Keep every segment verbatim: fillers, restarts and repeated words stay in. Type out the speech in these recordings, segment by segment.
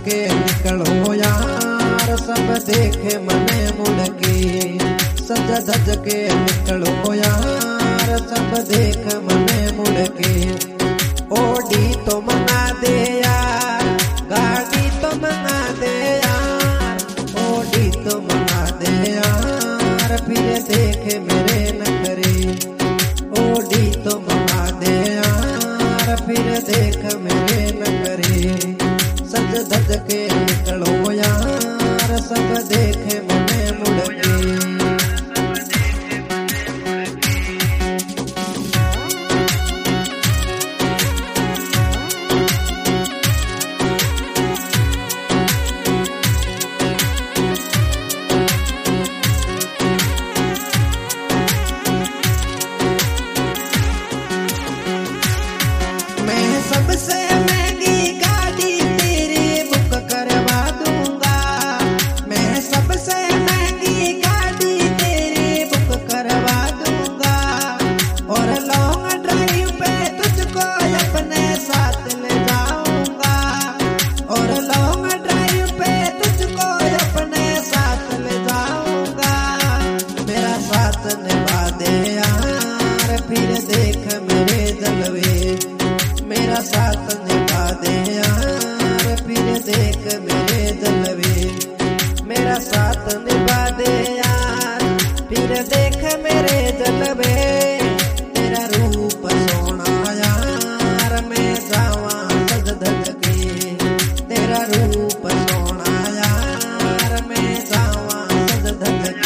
के निकलो यार, सब देखे मने मुड़ के। सज धज के निकलो यार, सब देख मने मुड़ के। ओडी तो मंगा दे यार, गाड़ी तो मंगा दे यार, ओडी तो मंगा दे यार, फिर देखे मेरे नखरे। ओडी तो मंगा दे यार, फिर देख मेरे नखरे। सज धज के निकलो यार, सब देखे मने मुड़ के। सबसे महंगी गाड़ी तेरी बुक करवा दूंगा, मैं सबसे महंगी गाड़ी तेरी बुक करवा दूंगा। और लॉन्ग ड्राइव पे तुझको अपने साथ ले जाऊंगा, और लॉन्ग ड्राइव पे तुझको अपने साथ ले जाऊंगा। मेरा साथ निभा दे यार, फिर देख मेरे जलवे। मेरा साथ निभा दे यार, फिर देख मेरे जलवे। मेरा साथ निभा दे यार, फिर देख मेरे जलवे। तेरा रूप सोना यार, मैं जावा सज धज के। तेरा रूप सोना यार, मैं जावा सज धज के।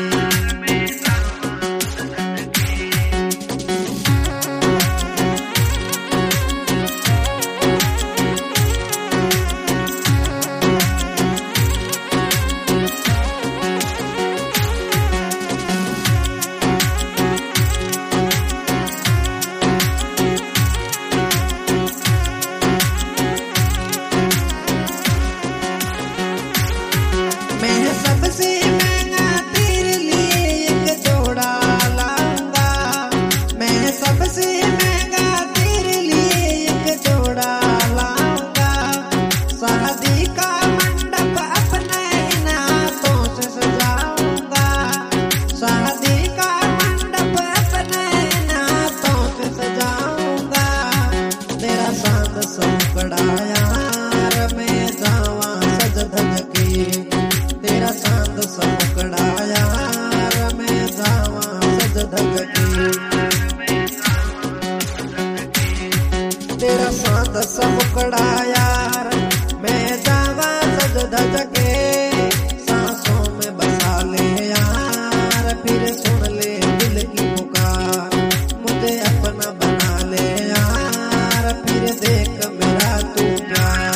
मैं सबसे महंगा तेरे लिए एक जोड़ा लाऊंगा, मैं सबसे महंगा तेरे लिए एक जोड़ा लाऊंगा। शादी का मंडप अपने इन हाथों से सजाऊंगा, शादी का मंडप अपने इन हाथों से सजाऊंगा। तेरा साथ सौकड़ा यार, मैं जावा सज धज के। तेरा चांद समुकड़ा यार, मैं जावा सज धज के। तेरा चांद समुकड़ा यार, मैं जावा सज धज के। सांसों में बसा ले यार, फिर सुन ले दिल की पुकार। मुझे अपना बना ले यार, फिर देख मेरा तू प्यार।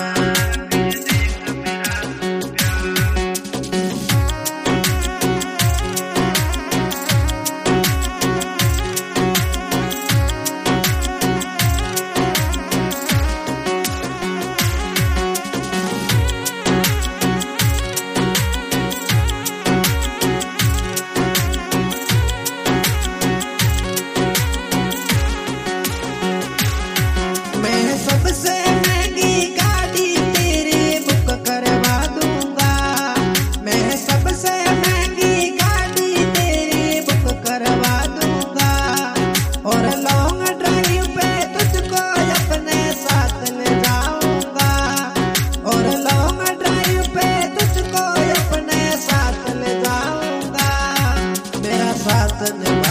मैं सबसे महंगी गाड़ी तेरी बुक करवा दूंगा, मैं सबसे महंगी गाड़ी तेरी बुक करवा दूंगा। और लॉन्ग ड्राइव पे तुझको अपने साथ ले जाऊंगा, और लॉन्ग ड्राइव पे तुझको अपने साथ ले जाऊंगा। मेरा साथ निभा